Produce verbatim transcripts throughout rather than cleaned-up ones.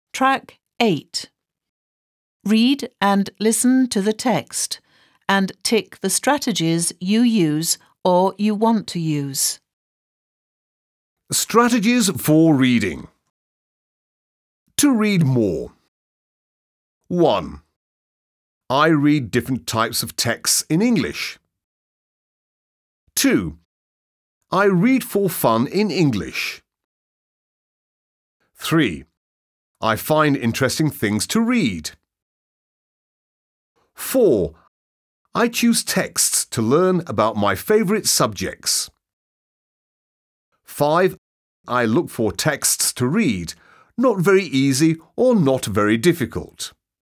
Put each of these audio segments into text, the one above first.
Track eight. Read and listen to the text and tick the strategies you use or you want to use. Strategies for reading. To read more. one. I read different types of texts in English. two. I read for fun in English. three. I find interesting things to read. four. I choose texts to learn about my favourite subjects. five. I look for texts to read, not very easy or not very difficult.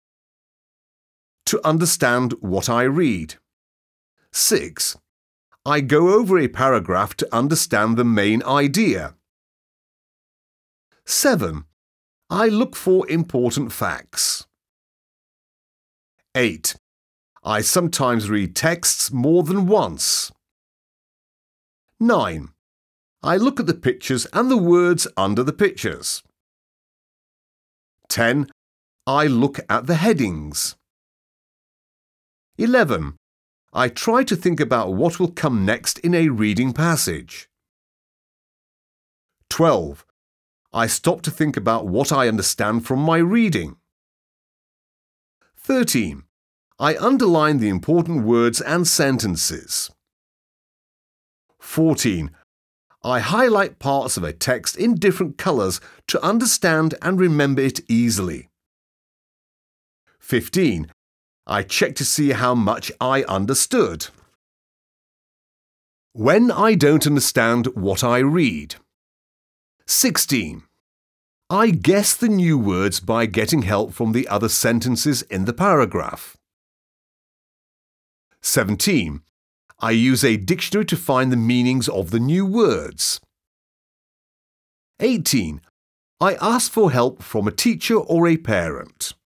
To understand what I read. six. I go over a paragraph to understand the main idea. seven. I look for important facts. eight. I sometimes read texts more than once. nine. I look at the pictures and the words under the pictures. ten. I look at the headings. eleven. I try to think about what will come next in a reading passage. twelve. I stop to think about what I understand from my reading. thirteen. I underline the important words and sentences. fourteen. I highlight parts of a text in different colours to understand and remember it easily. fifteen. I check to see how much I understood. When I don't understand what I read. sixteen. I guess the new words by getting help from the other sentences in the paragraph. seventeen. I use a dictionary to find the meanings of the new words. eighteen. I ask for help from a teacher or a parent.